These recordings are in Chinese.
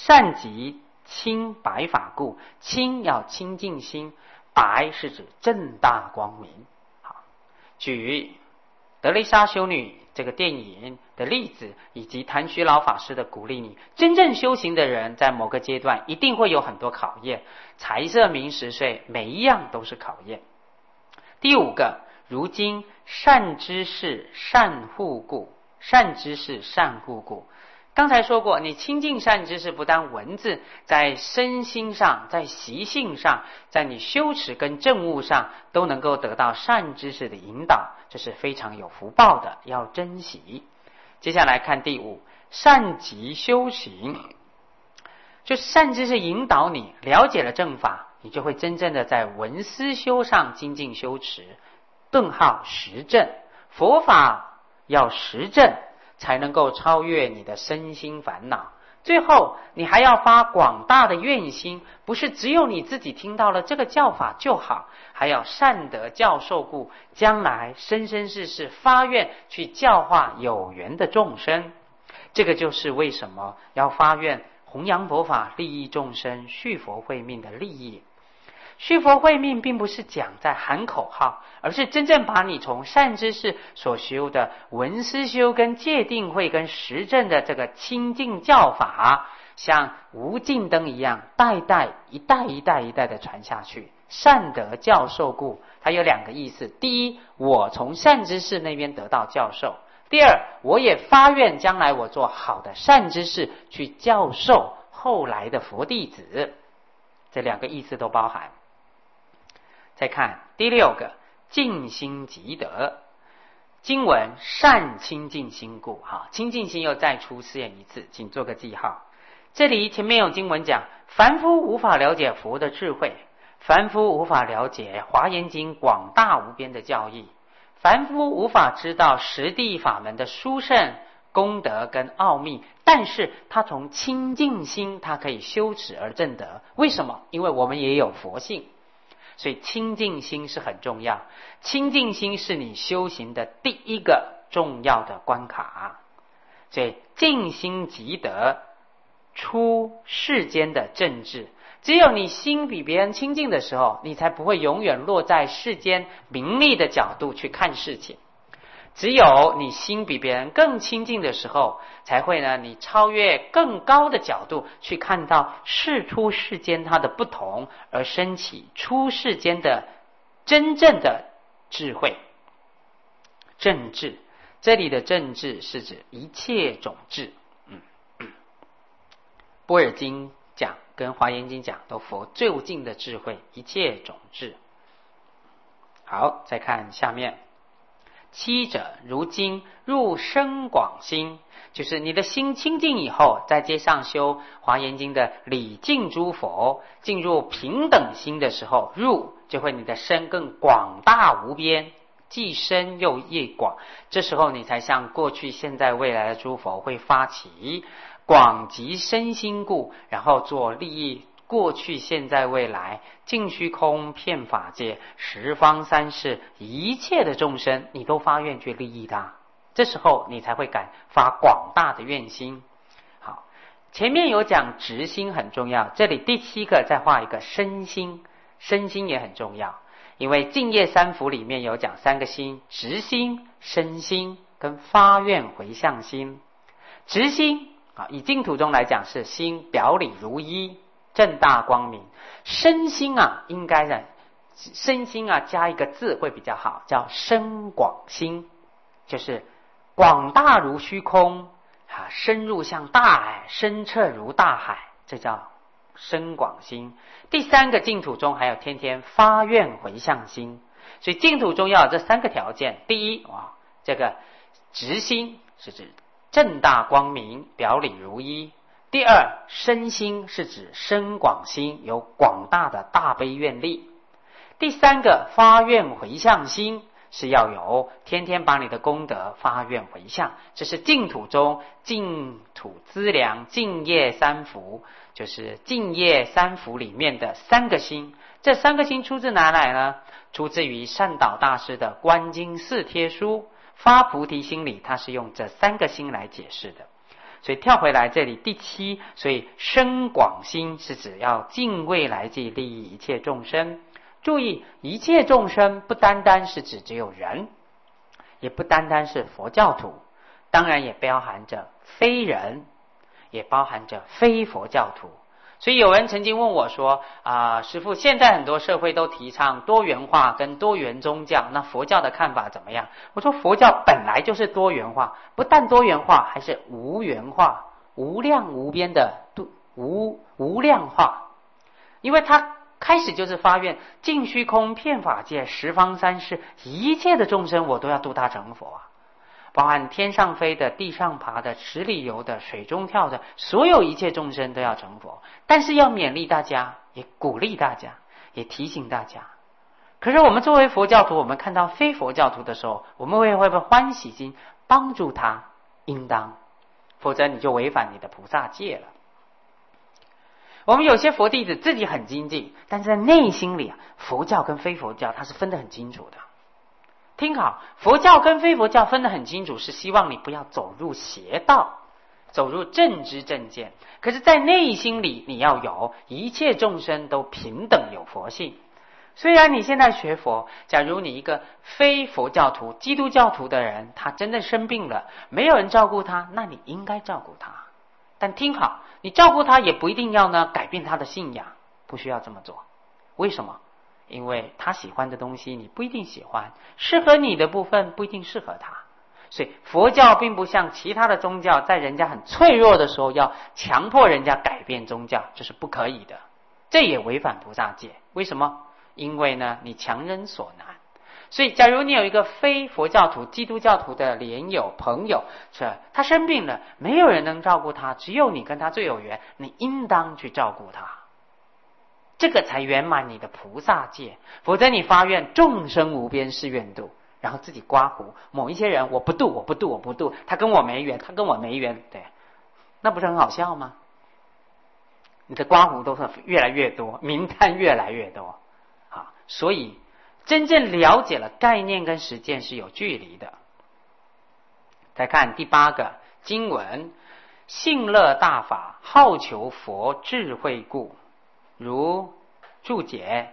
善即清白法故，清要清净心，白是指正大光明。好，举德蕾莎修女这个电影的例子，以及谭虚老法师的鼓励你，真正修行的人在某个阶段一定会有很多考验，财色名食睡每一样都是考验。第五个，如今善知识善护故，善知识善护故。刚才说过，你亲近善知识，不但文字，在身心上，在习性上，在你修持跟证悟上，都能够得到善知识的引导，这是非常有福报的，要珍惜。接下来看第五，善即修行，就是善知识引导你了解了正法，你就会真正的在闻思修上精进修持。顿号实证，佛法要实证，才能够超越你的身心烦恼。最后你还要发广大的愿心，不是只有你自己听到了这个教法就好，还要善得教授故，将来生生世世发愿去教化有缘的众生。这个就是为什么要发愿弘扬佛法，利益众生，续佛慧命的利益。续佛慧命并不是讲在喊口号，而是真正把你从善知识所修的闻思修跟戒定慧跟实证的这个清净教法，像无尽灯一样一代的传下去。善得教授故，它有两个意思：第一，我从善知识那边得到教授；第二，我也发愿将来我做好的善知识去教授后来的佛弟子，这两个意思都包含。再看第六个，净心即得。经文善清净心故，清净心又再出现一次，请做个记号。这里前面有经文讲，凡夫无法了解佛的智慧，凡夫无法了解华严经广大无边的教义，凡夫无法知道实地法门的殊胜功德跟奥秘，但是他从清净心他可以修持而证得。为什么？因为我们也有佛性，所以清净心是很重要。清净心是你修行的第一个重要的关卡。所以净心即得出世间的正智。只有你心比别人清净的时候，你才不会永远落在世间名利的角度去看事情。只有你心比别人更清净的时候，才会呢，你超越更高的角度去看到世出世间它的不同，而升起出世间的真正的智慧。正智，这里的正智是指一切种智。般若经讲跟华严经讲都佛最无尽的智慧，一切种智。好，再看下面。七者，如今入深广心，就是你的心清净以后，再接上修华严经的礼敬诸佛，进入平等心的时候，入就会你的身更广大无边，既深又越广。这时候你才像过去现在未来的诸佛会发起广极身心故，然后做利益过去现在未来尽虚空遍法界十方三世一切的众生，你都发愿去利益他，这时候你才会敢发广大的愿心。好，前面有讲直心很重要，这里第七个再画一个身心，身心也很重要，因为净业三福里面有讲三个心：直心、身心跟发愿回向心。直心以净土中来讲是心表里如一，正大光明。身心应该呢，身心加一个字会比较好，叫深广心，就是广大如虚空，深入像大海，深彻如大海，这叫深广心。第三个净土中还有天天发愿回向心，所以净土中要有这三个条件。第一，这个直心是指正大光明，表里如一。第二，身心是指深广心，有广大的大悲愿力。第三个，发愿回向心是要有天天把你的功德发愿回向。这是净土中净土资粮净业三福，就是净业三福里面的三个心。这三个心出自哪来呢？出自于善导大师的观经四帖书，发菩提心里他是用这三个心来解释的。 所以跳回来这里第7，所以深广心是指要敬畏来自利益一切众生。注意，一切众生不单单是指只有人，也不单单是佛教徒，当然也包含着非人，也包含着非佛教徒。所以有人曾经问我说师父，现在很多社会都提倡多元化跟多元宗教，那佛教的看法怎么样？我说佛教本来就是多元化，不但多元化，还是无元化，无量无边的无量化。因为他开始就是发愿尽虚空遍法界十方三世一切的众生，我都要度他成佛啊，包含天上飞的、地上爬的、池里游的、水中跳的，所有一切众生都要成佛。但是要勉励大家，也鼓励大家，也提醒大家。可是我们作为佛教徒，我们看到非佛教徒的时候，我们会不会欢喜心帮助他？应当，否则你就违反你的菩萨戒了。我们有些佛弟子自己很精进，但是在内心里佛教跟非佛教它是分得很清楚的。听好，佛教跟非佛教分得很清楚，是希望你不要走入邪道，走入正知正见。可是在内心里你要有一切众生都平等有佛性。虽然你现在学佛，假如你一个非佛教徒、基督教徒的人，他真的生病了，没有人照顾他，那你应该照顾他。但听好，你照顾他也不一定要改变他的信仰，不需要这么做。为什么？因为他喜欢的东西你不一定喜欢，适合你的部分不一定适合他。所以佛教并不像其他的宗教，在人家很脆弱的时候要强迫人家改变宗教，这是不可以的，这也违反菩萨戒。为什么？因为呢，你强人所难。所以假如你有一个非佛教徒、基督教徒的莲友朋友，他生病了，没有人能照顾他，只有你跟他最有缘，你应当去照顾他，这个才圆满你的菩萨戒。否则你发愿众生无边誓愿度，然后自己刮胡某一些人，我不度，他跟我没缘，对，那不是很好笑吗？你的刮胡都是越来越多，名单越来越多。好，所以真正了解了概念跟实践是有距离的。再看第8个经文，信乐大法，好求佛智慧故，如注解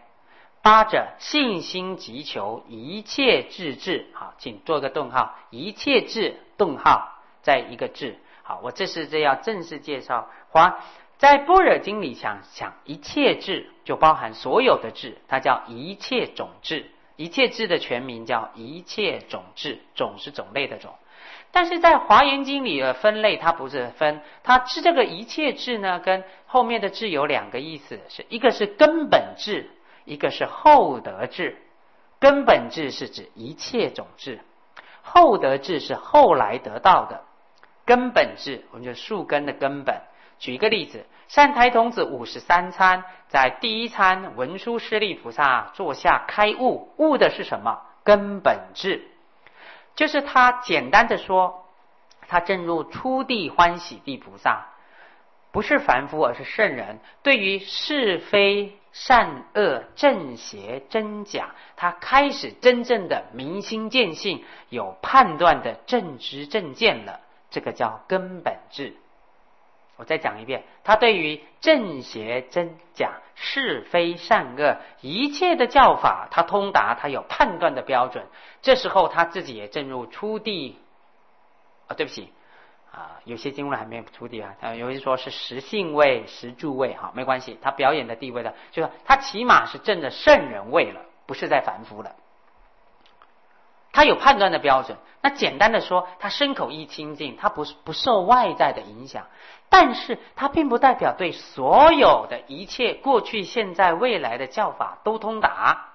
8者，信心急求一切智智。好，请做个顿号，一切智顿号再一个智。好，我这是要正式介绍。在般若经里讲一切智就包含所有的智，它叫一切种智。一切智的全名叫一切种智，种是种类的种。但是在华严经里的分类，它不是分，它是这个一切智呢，跟后面的智有2个意思，一个是根本智，一个是后得智。根本智是指一切种智，后得智是后来得到的。根本智我们就树根的根本。举一个例子，善财童子53参，在第1参文殊师利菩萨坐下开悟，悟的是什么？根本智。就是他简单的说，他正入初地欢喜地菩萨，不是凡夫而是圣人，对于是非善恶正邪真假，他开始真正的明心见性，有判断的正知正见了，这个叫根本智。我再讲一遍，他对于正邪真假是非善恶一切的教法，他通达，他有判断的标准。这时候他自己也正入初地对不起有些经文还没有初地有些说是十信位、十住位，好，没关系，他表演的地位的，就是他起码是证的圣人位了，不是在凡夫了。他有判断的标准。那简单的说，他身口意清净，他不受外在的影响，但是他并不代表对所有的一切过去现在未来的教法都通达。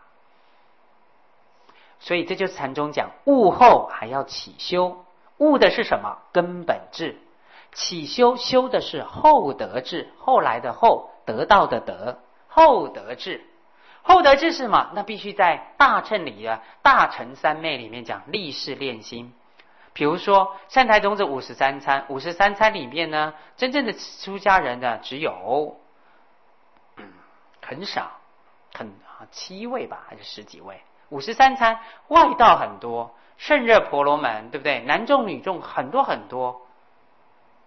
所以这就是禅宗讲悟后还要起修。悟的是什么？根本智。起修，修的是后得智，后来的后，得到的得，后得智。后得智是什么？那必须在大乘里的大乘三昧里面讲立誓练心。比如说善财童子53参，53参里面呢，真正的出家人呢只有很少7位吧，还是10几位。53参外道很多，圣热婆罗门，对不对？男众女众很多很多。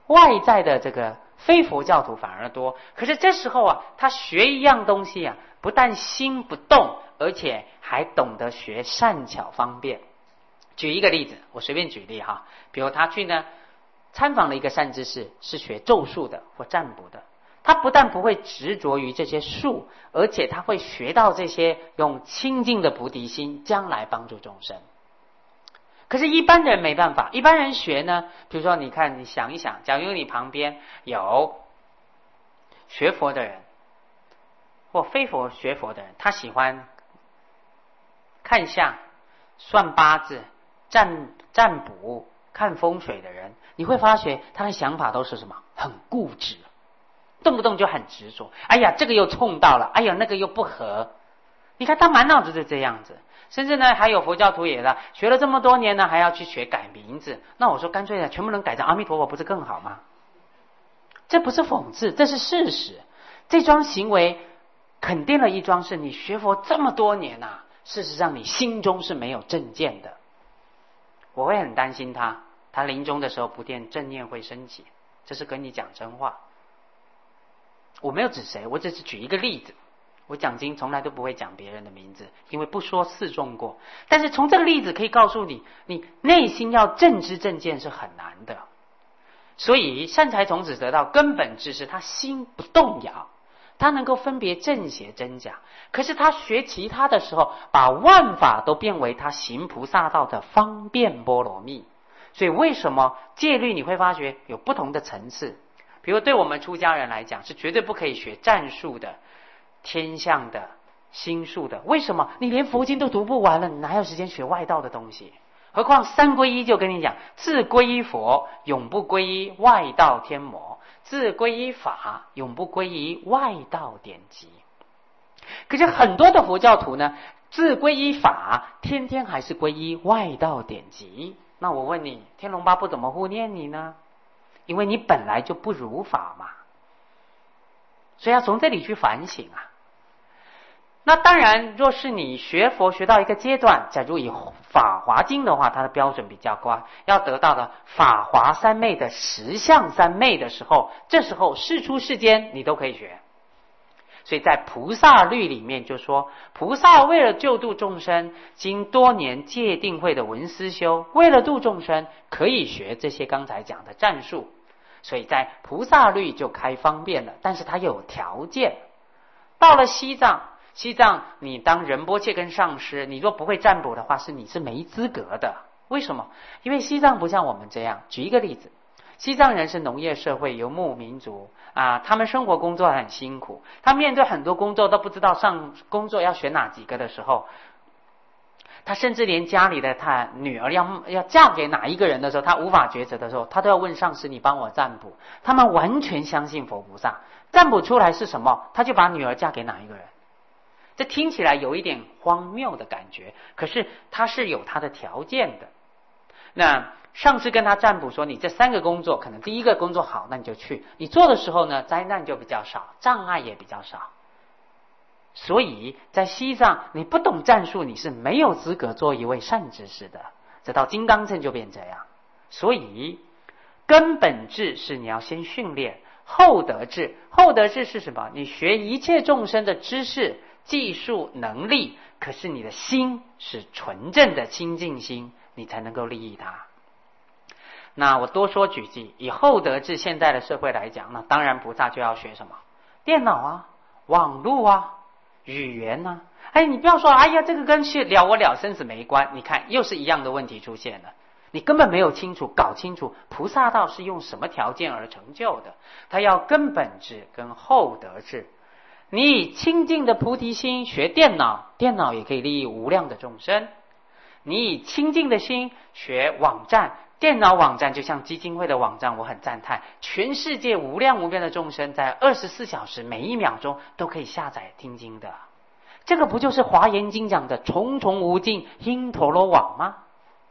外在的这个非佛教徒反而多。可是这时候啊，他学一样东西啊，不但心不动，而且还懂得学善巧方便。举一个例子，我随便举例哈，比如他去呢参访了一个善知识，是学咒术的或占卜的，他不但不会执着于这些术，而且他会学到这些，用清净的菩提心，将来帮助众生。可是，一般人没办法。一般人学呢，比如说，你看，你想一想，假如你旁边有学佛的人，或非佛学佛的人，他喜欢看相、算八字、占卜、看风水的人，你会发觉他的想法都是什么？很固执，动不动就很执着。哎呀，这个又冲到了，哎呀，那个又不合。你看他满脑子就这样子。甚至呢，还有佛教徒也的，学了这么多年呢，还要去学改名字。那我说，干脆呢，全部能改成阿弥陀佛，不是更好吗？这不是讽刺，这是事实。这桩行为肯定了一桩是你学佛这么多年啊，事实上你心中是没有正见的。我会很担心他临终的时候不见正念会升起，这是跟你讲真话。我没有指谁，我只是举一个例子。我讲经从来都不会讲别人的名字，因为不说示众过。但是从这个例子可以告诉你，你内心要正知正见是很难的。所以善财童子得到根本知识，他心不动摇，他能够分别正邪真假。可是他学其他的时候，把万法都变为他行菩萨道的方便波罗蜜。所以为什么戒律你会发觉有不同的层次？比如对我们出家人来讲，是绝对不可以学战术的、天象的、心术的。为什么？你连佛经都读不完了，你哪有时间学外道的东西？何况三皈依就跟你讲，自皈依佛，永不皈依外道天魔；自皈依法，永不皈依外道典籍。可是很多的佛教徒呢，自皈依法，天天还是皈依外道典籍。那我问你，天龙八部怎么护念你呢？因为你本来就不如法嘛。所以要从这里去反省啊。那当然，若是你学佛学到一个阶段，假如以法华经的话，它的标准比较高，要得到的法华三昧的实相三昧的时候，这时候世出世间你都可以学。所以在菩萨律里面就说，菩萨为了救度众生，经多年戒定慧的文思修，为了度众生，可以学这些刚才讲的战术。所以在菩萨律就开方便了，但是它有条件。到了西藏你当仁波切跟上师，你若不会占卜的话，你是没资格的。为什么？因为西藏不像我们这样。举一个例子，西藏人是农业社会游牧民族啊，他们生活工作很辛苦，他面对很多工作都不知道上工作要选哪几个的时候，他甚至连家里的他女儿要嫁给哪一个人的时候，他无法抉择的时候，他都要问上师，你帮我占卜。他们完全相信佛菩萨，占卜出来是什么，他就把女儿嫁给哪一个人。这听起来有一点荒谬的感觉，可是他是有他的条件的。那上师跟他占卜说，你这3个工作，可能第一个工作好，那你就去，你做的时候呢，灾难就比较少，障碍也比较少。所以在西藏，你不懂战术，你是没有资格做一位善知识的。这到金刚乘就变这样。所以根本智是你要先训练，后得智。后得智是什么？你学一切众生的知识、技术、能力，可是你的心是纯正的清净心，你才能够利益他。那我多说几句，以后得智现在的社会来讲，那当然菩萨就要学什么？电脑啊，网络啊，语言啊。哎，你不要说，哎呀，这个跟去了我了生死没关。你看，又是一样的问题出现了。你根本没有搞清楚菩萨道是用什么条件而成就的。他要根本智跟后得智。你以清净的菩提心学电脑，电脑也可以利益无量的众生。你以清净的心学网站，电脑网站就像基金会的网站，我很赞叹，全世界无量无边的众生在24小时每1秒钟都可以下载听经的。这个不就是华严经讲的重重无尽因陀罗网吗？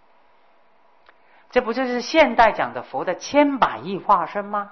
这不就是现代讲的佛的千百亿化身吗？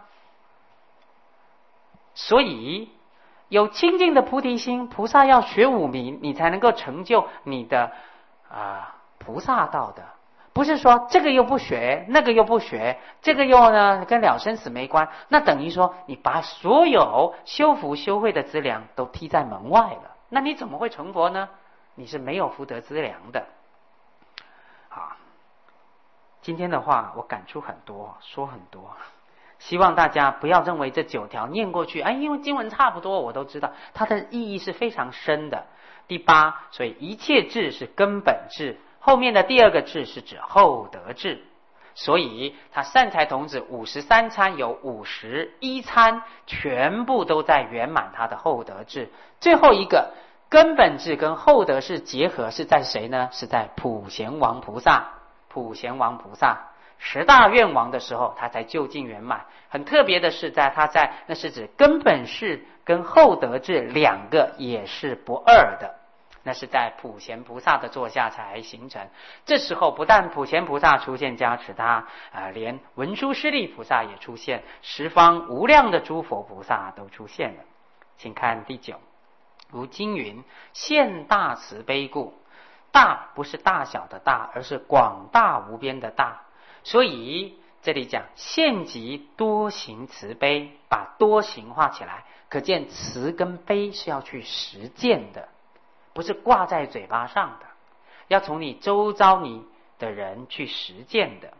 所以有清净的菩提心，菩萨要学5名，你才能够成就你的菩萨道的。 不是说这个又不学，那个又不学，这个又呢跟了生死没关，那等于说你把所有修福修慧的资粮都踢在门外了，那你怎么会成佛呢？你是没有福德资粮的。好，今天的话我感触很多，说很多，希望大家不要认为这9条念过去，因为经文差不多我都知道，它的意义是非常深的。第8，所以一切智是根本智，后面的第2个智是指厚德智，所以他善财童子53参有51参全部都在圆满他的厚德智。最后一个根本智跟厚德智结合是在谁呢？是在普贤王菩萨。普贤王菩萨10大愿王的时候他才究竟圆满。很特别的是那是指根本智跟厚德智2个也是不二的，那是在普贤菩萨的座下才形成。这时候不但普贤菩萨出现加持他，连文殊师利菩萨也出现，十方无量的诸佛菩萨都出现了。请看第9，如经云：现大慈悲故。大不是大小的大，而是广大无边的大。所以这里讲现即多行慈悲，把多行化起来，可见慈跟悲是要去实践的，不是挂在嘴巴上的，要从你周遭你的人去实践的，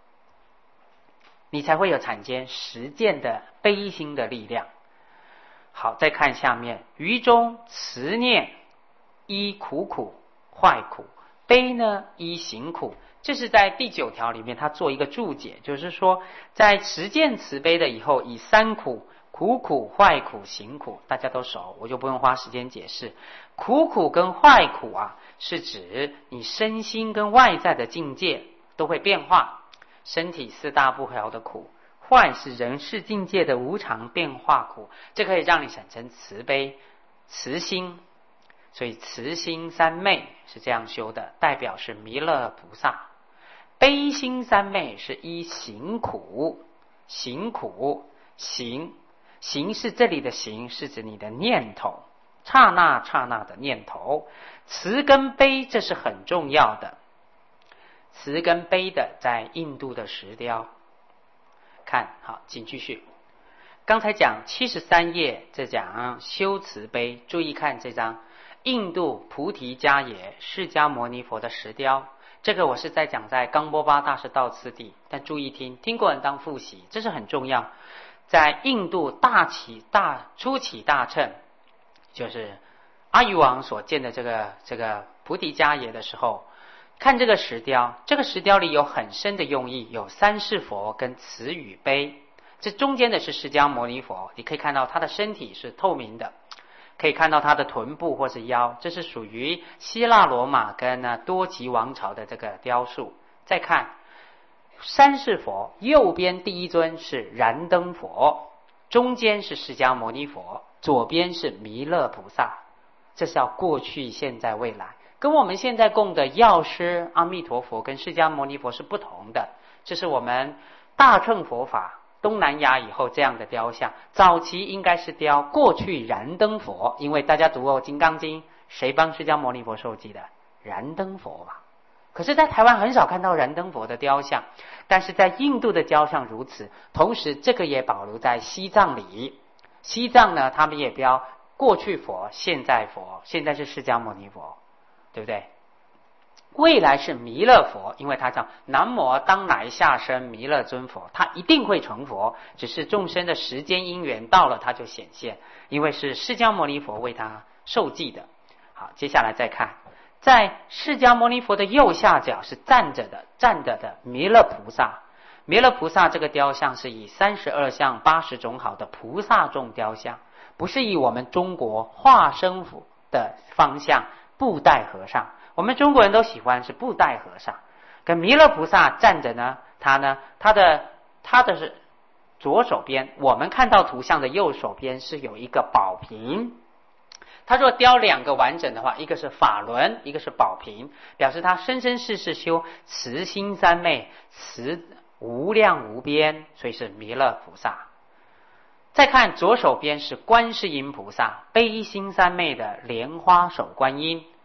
你才会有产生实践的悲心的力量。好，再看下面，于中慈念依苦苦坏苦，悲呢依行苦。这是在第9条里面他做一个注解，就是说在实践慈悲的以后，以3苦：苦苦、坏苦、行苦，大家都熟，我就不用花时间解释。苦苦跟坏苦是指你身心跟外在的境界都会变化，身体4大不调的苦；坏是人世境界的无常变化苦，这可以让你产生慈悲、慈心。所以慈心三昧是这样修的，代表是弥勒菩萨。悲心三昧是依行苦，行苦行是这里的行，是指你的念头，刹那刹那的念头。慈跟悲这是很重要的，慈跟悲的在印度的石雕。看好，请继续。刚才讲73页，这讲修慈悲，注意看这张印度菩提迦耶释迦牟尼佛的石雕，这个我是在讲在冈波巴大师道次第，但注意听过人当复习，这是很重要。在印度初起大乘，就是阿育王所建的这个菩提迦耶的时候，看这个石雕，这个石雕里有很深的用意，有三世佛跟慈与悲。这中间的是释迦牟尼佛，你可以看到他的身体是透明的，可以看到他的臀部或是腰，这是属于希腊罗马跟多吉王朝的这个雕塑。再看三世佛，右边第一尊是燃灯佛，中间是释迦牟尼佛，左边是弥勒菩萨。这是要过去现在未来，跟我们现在供的药师阿弥陀佛跟释迦牟尼佛是不同的。这是我们大乘佛法东南亚以后这样的雕像，早期应该是雕过去燃灯佛，因为大家读过《金刚经》，谁帮释迦牟尼佛受记的？燃灯佛吧。可是在台湾很少看到燃灯佛的雕像，但是在印度的雕像如此。同时这个也保留在西藏里，西藏呢他们也标过去佛、现在佛，现在是释迦牟尼佛，对不对？未来是弥勒佛，因为他叫南无当来下生弥勒尊佛，他一定会成佛，只是众生的时间因缘到了他就显现，因为是释迦牟尼佛为他受记的。好，接下来再看，在释迦牟尼佛的右下角是站着的弥勒菩萨。弥勒菩萨这个雕像是以32相80种好的菩萨众雕像，不是以我们中国化身佛的方向布袋和尚。我们中国人都喜欢是布袋和尚，跟弥勒菩萨站着呢，他的是左手边，我们看到图像的右手边是有一个宝瓶。他若雕2个完整的话，一个是法轮，一个是宝瓶，表示他生生世世修慈心三昧，慈无量无边，所以是弥勒菩萨。再看左手边是观世音菩萨，悲心三昧的莲花手观音。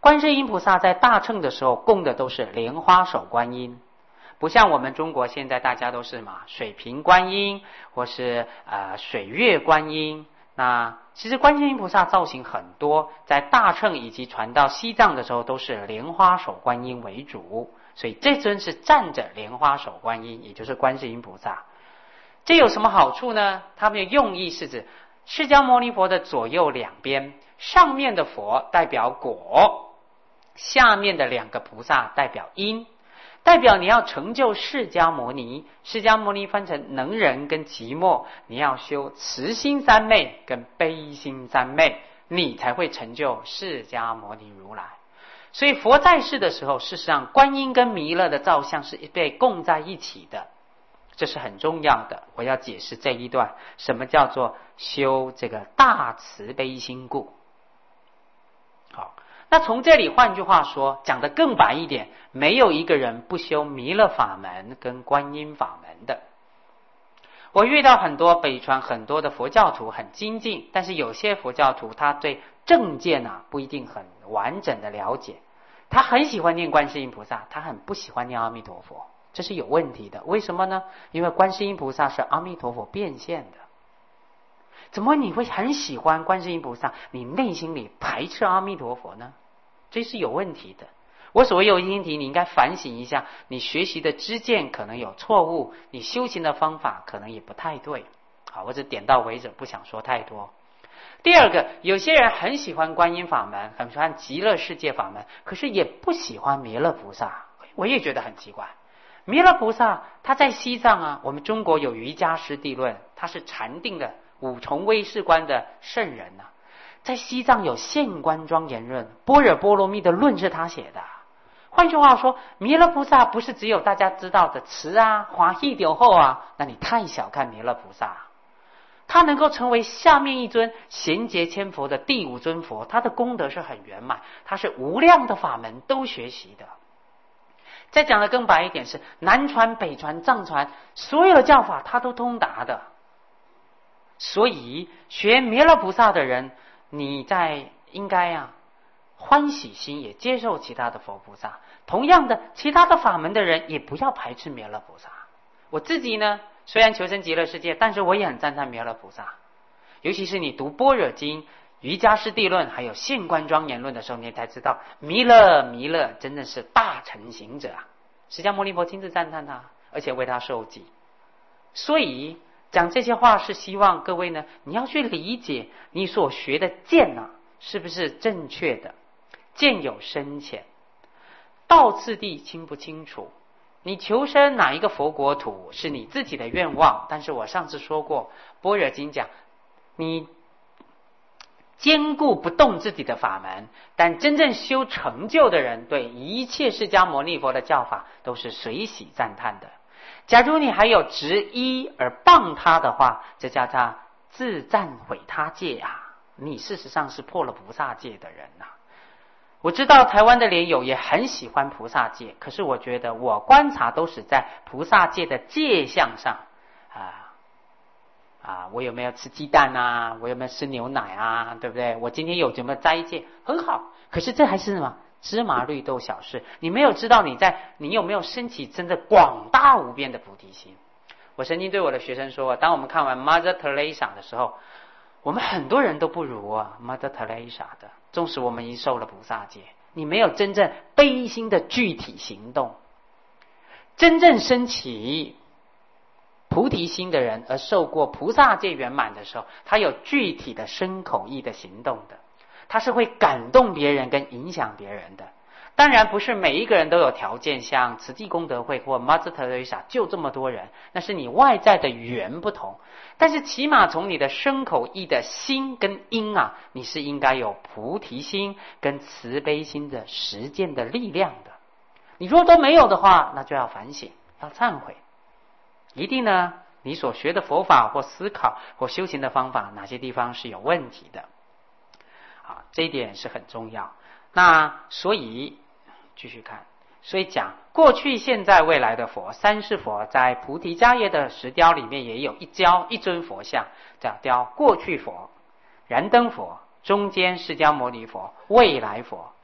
观世音菩萨在大乘的时候供的都是莲花手观音，不像我们中国现在大家都是水瓶观音或是水月观音。那其实观世音菩萨造型很多，在大乘以及传到西藏的时候都是莲花手观音为主，所以这尊是站着莲花手观音，也就是观世音菩萨。这有什么好处呢？他们的用意是指释迦牟尼佛的左右两边，上面的佛代表果，下面的两个菩萨代表因，代表你要成就释迦牟尼。释迦牟尼分成能人跟寂寞，你要修慈心三昧跟悲心三昧，你才会成就释迦牟尼如来。所以佛在世的时候，事实上观音跟弥勒的造像是被供在一起的，这是很重要的。我要解释这一段，什么叫做修这个大慈悲心故。好，那从这里换句话说，讲得更白一点，没有一个人不修弥勒法门跟观音法门的。我遇到很多北传很多的佛教徒很精进，但是有些佛教徒他对正见不一定很完整的了解，他很喜欢念观世音菩萨，他很不喜欢念阿弥陀佛，这是有问题的。为什么呢？因为观世音菩萨是阿弥陀佛变现的。怎么你会很喜欢观世音菩萨，你内心里排斥阿弥陀佛呢？这是有问题的。我所谓有问题，你应该反省一下，你学习的知见可能有错误，你修行的方法可能也不太对。好，我只点到为止，不想说太多。第二个，有些人很喜欢观音法门，很喜欢极乐世界法门，可是也不喜欢弥勒菩萨。我也觉得很奇怪。弥勒菩萨他在西藏我们中国有瑜伽师地论，他是禅定的五重威势观的圣人在西藏有现观庄严论，般若波罗蜜的论是他写的。换句话说，弥勒菩萨不是只有大家知道的慈华喜丢后那你太小看弥勒菩萨。他能够成为下面一尊贤劫千佛的第五尊佛，他的功德是很圆满，他是无量的法门都学习的。再讲的更白一点，是南传北传藏传所有的教法他都通达的。所以学弥勒菩萨的人，你在应该欢喜心也接受其他的佛菩萨，同样的其他的法门的人也不要排斥弥勒菩萨。我自己呢，虽然求生极乐世界，但是我也很赞叹弥勒菩萨。尤其是你读般若经、瑜伽师地论还有现观庄严论的时候，你才知道弥勒真的是大乘行者释迦牟尼佛亲自赞叹他，而且为他受记。所以讲这些话是希望各位呢，你要去理解你所学的见是不是正确的，见有深浅，道次第清不清楚。你求生哪一个佛国土是你自己的愿望，但是我上次说过，般若经讲你坚固不动自己的法门，但真正修成就的人对一切释迦牟尼佛的教法都是随喜赞叹的。假如你还有执一而谤他的话，这叫他自赞毁他戒你事实上是破了菩萨戒的人我知道台湾的莲友也很喜欢菩萨戒，可是我觉得我观察都是在菩萨戒的戒相上我有没有吃鸡蛋我有没有吃牛奶对不对？我今天有没有斋戒，很好。可是这还是什么芝麻绿豆小事，你没有知道你有没有升起真的广大无边的菩提心。我曾经对我的学生说，当我们看完 Mother Teresa 的时候，我们很多人都不如Mother Teresa 的，纵使我们已经受了菩萨戒，你没有真正悲心的具体行动。真正升起菩提心的人而受过菩萨戒圆满的时候，他有具体的身口意的行动的，他是会感动别人跟影响别人的。当然不是每一个人都有条件像慈济功德会或 Mother Teresa 就这么多人，那是你外在的缘不同，但是起码从你的身口意的心跟因你是应该有菩提心跟慈悲心的实践的力量的。你若都没有的话，那就要反省，要忏悔。一定呢，你所学的佛法或思考或修行的方法哪些地方是有问题的这一点是很重要。那所以继续看，所以讲过去现在未来的佛，三世佛在菩提迦叶的石雕里面也有一尊佛像，叫雕过去佛、燃灯佛、中间释迦牟尼佛、未来佛、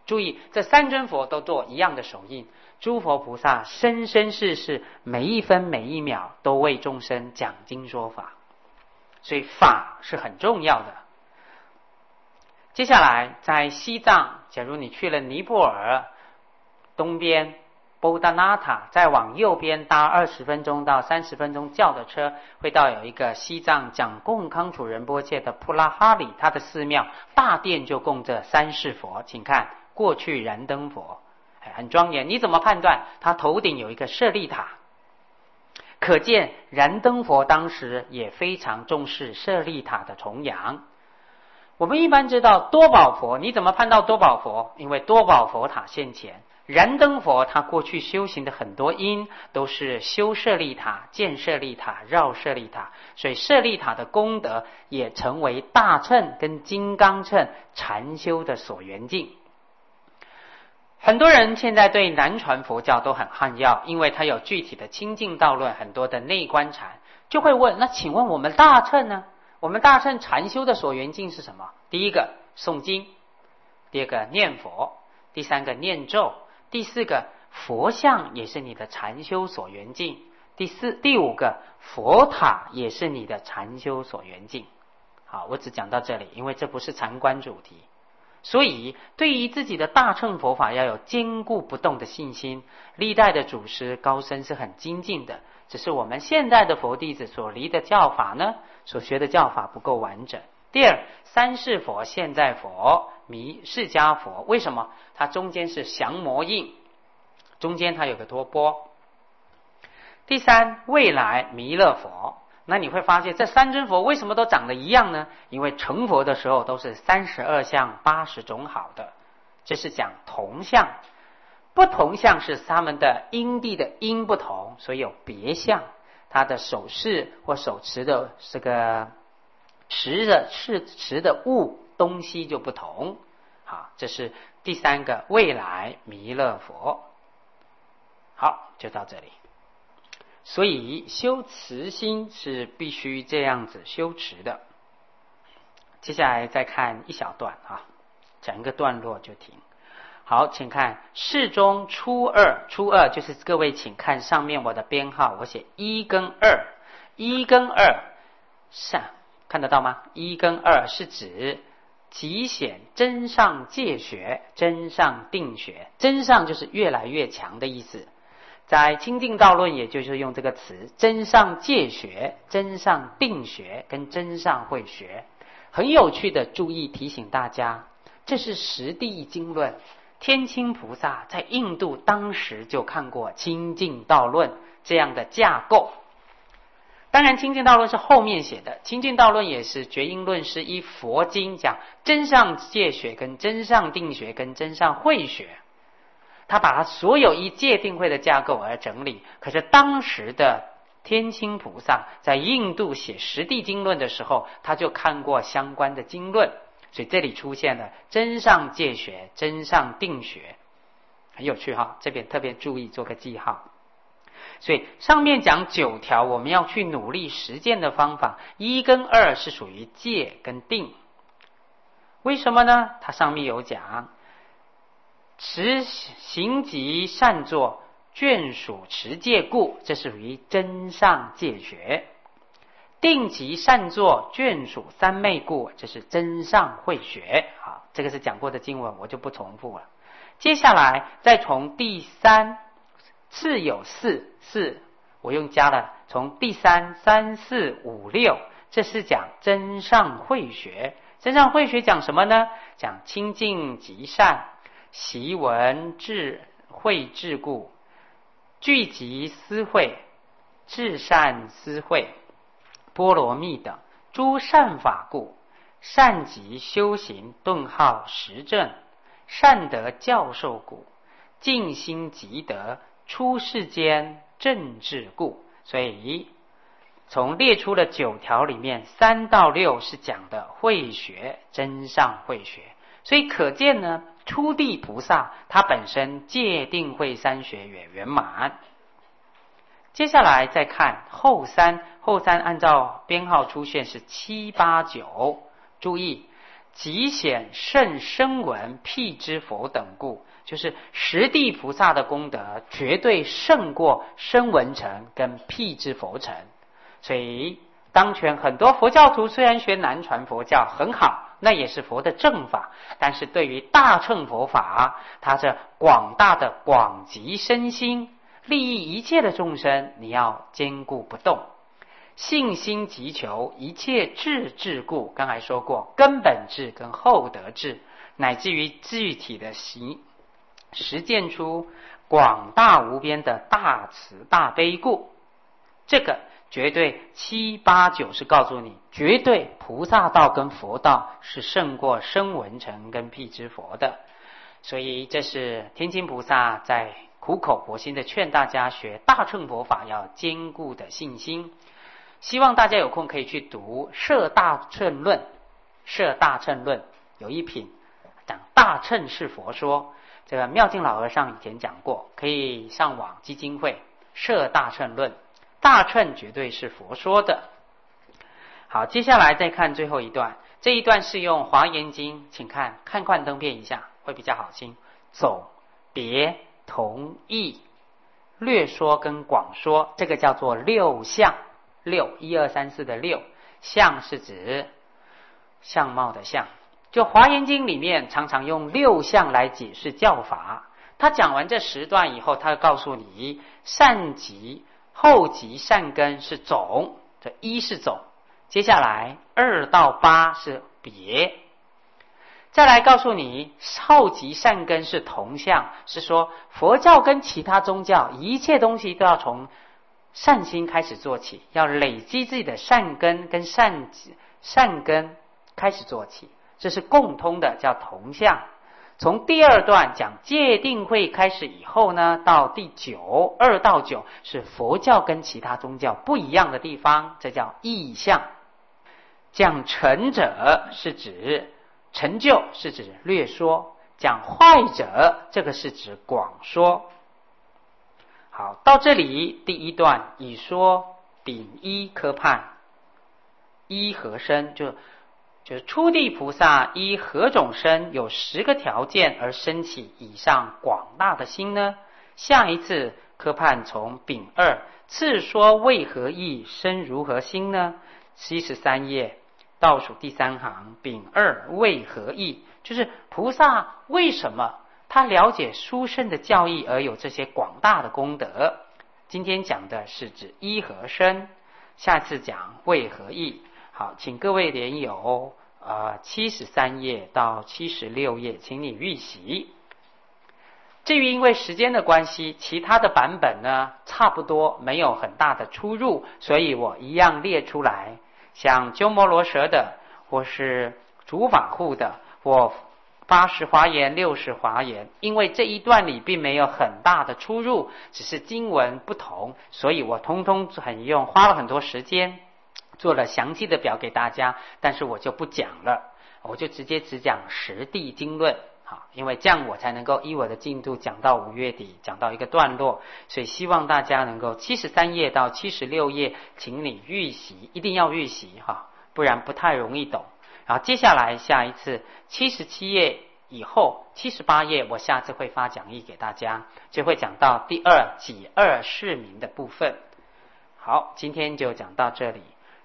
注意，这三尊佛都做一样的手印。诸佛菩萨生生世世每一分每一秒都为众生讲经说法，所以法是很重要的。接下来在西藏，假如你去了尼泊尔东边波达那塔，再往右边搭20分钟到30分钟轿的车，会到有一个西藏讲贡康楚仁波切的普拉哈里，他的寺庙大殿就供这三世佛。请看过去燃灯佛，很庄严。你怎么判断？他头顶有一个舍利塔，可见燃灯佛当时也非常重视舍利塔的崇仰。我们一般知道多宝佛，你怎么判到多宝佛？因为多宝佛塔现前。燃灯佛他过去修行的很多因都是修舍利塔、建舍利塔、绕舍利塔，所以舍利塔的功德也成为大乘跟金刚乘禅修的所缘境。很多人现在对南传佛教都很汉要，因为它有具体的清净道论，很多的内观禅，就会问，那请问我们大乘呢？我们大乘禅修的所缘境是什么？第一个诵经，第二个念佛，第三个念咒，第四个佛像也是你的禅修所缘境，第五个佛塔也是你的禅修所缘境。好，我只讲到这里，因为这不是禅观主题。所以对于自己的大乘佛法要有坚固不动的信心。历代的祖师高僧是很精进的，只是我们现代的佛弟子所离的教法呢，所学的教法不够完整。第二，三世佛、现在佛、释迦佛，为什么？它中间是降魔印，中间它有个托钵。第三，未来弥勒佛。那你会发现这三尊佛为什么都长得一样呢？因为成佛的时候都是32相80种好的，这是讲同相。不同相是他们的因地的因不同，所以有别相。他的手势或手持的这个持的物东西就不同。好，这是第三个未来弥勒佛。好，就到这里。所以修慈心是必须这样子修持的。接下来再看一小段啊，整个段落就停。好，请看世中初二，初二就是各位请看上面我的编号，我写1跟2，一跟二上看得到吗？一跟二是指极显真上戒学、真上定学。真上就是越来越强的意思。在清净道论也就是用这个词，真上戒学、真上定学跟真上慧学。很有趣的注意提醒大家，这是实地经论。天亲菩萨在印度当时就看过清净道论这样的架构。当然清净道论是后面写的，清净道论也是觉因论是依佛经讲真上戒学跟真上定学跟真上慧学，他把他所有依戒定慧的架构而整理。可是当时的天亲菩萨在印度写实地经论的时候，他就看过相关的经论，所以这里出现了真上戒学、真上定学，很有趣哈，这边特别注意做个记号。所以上面讲9条我们要去努力实践的方法，1跟2是属于戒跟定。为什么呢？它上面有讲持行疾善作，眷属持戒故，这是属于真上戒学。定疾善作，眷属三昧故，这是真上慧学。好，这个是讲过的经文，我就不重复了。接下来再从第3次有4，我用加了，从第3、3、4、5、6，这是讲真上慧学。真上慧学讲什么呢？讲清净极善，习闻智慧智故，聚集思慧，至善思慧，波罗蜜等诸善法故，善极修行顿号实证，善得教授故，尽心极得出世间正智故。所以从列出了9条里面，3到6是讲的慧学，真上慧学。所以可见呢，初地菩萨他本身戒定慧3学也圆满。接下来再看后3，后3按照编号出现是7、8、9。注意极显甚声闻辟支佛等故，就是十地菩萨的功德绝对胜过声闻乘跟辟支佛乘。所以当前很多佛教徒虽然学南传佛教很好，那也是佛的正法，但是对于大乘佛法，它这广大的广极身心，利益一切的众生，你要坚固不动。信心急求一切智智故，刚才说过根本智跟后得智，乃至于具体的实践出广大无边的大慈大悲故，这个绝对7、8、9是告诉你，绝对菩萨道跟佛道是胜过声闻乘跟辟支佛的。所以这是天津菩萨在苦口婆心的劝大家学大乘佛法要坚固的信心。希望大家有空可以去读《摄大乘论》，《摄大乘论》有一品讲大乘是佛说，这个妙净老和尚以前讲过，可以上网基金会《摄大乘论》，大乘绝对是佛说的。好，接下来再看最后一段，这一段是用华严经，请看幻灯片一下会比较好听。总别同义略说跟广说，这个叫做六相。6 1 2 3 4的6，相是指相貌的相。就华严经里面常常用6相来解释教法。他讲完这10段以后，他告诉你善极后极善根是总，这1是总，接下来2到8是别，再来告诉你后极善根是同相，是说佛教跟其他宗教一切东西都要从善心开始做起，要累积自己的善根跟善根开始做起，这是共通的，叫同相。从第2段讲戒定慧开始以后呢，到第2到9是佛教跟其他宗教不一样的地方，这叫异相。讲成者是指成就，是指略说；讲坏者，这个是指广说。好，到这里第1段已说丙一科判，依何身，就是初地菩萨依何种身有10个条件而升起以上广大的心呢？下一次科判从丙2次说为何义生如何心呢？73页倒数第3行，丙2为何义，就是菩萨为什么他了解殊胜的教义而有这些广大的功德。今天讲的是指依何身，下次讲为何义。好，请各位莲友73页到76页请你预习。至于因为时间的关系，其他的版本呢差不多没有很大的出入，所以我一样列出来，像鸠摩罗什的或是竺法护的或80华严60华严，因为这一段里并没有很大的出入，只是经文不同，所以我通通花了很多时间做了详细的表给大家，但是我就不讲了，我就只讲十地经论。好，因为这样我才能够依我的进度讲到5月底，讲到一个段落，所以希望大家能够73页到76页请你预习，一定要预习不然不太容易懂。然后接下来下一次77页以后78页我下次会发讲义给大家，就会讲到第2己2释名的部分。好，今天就讲到这里。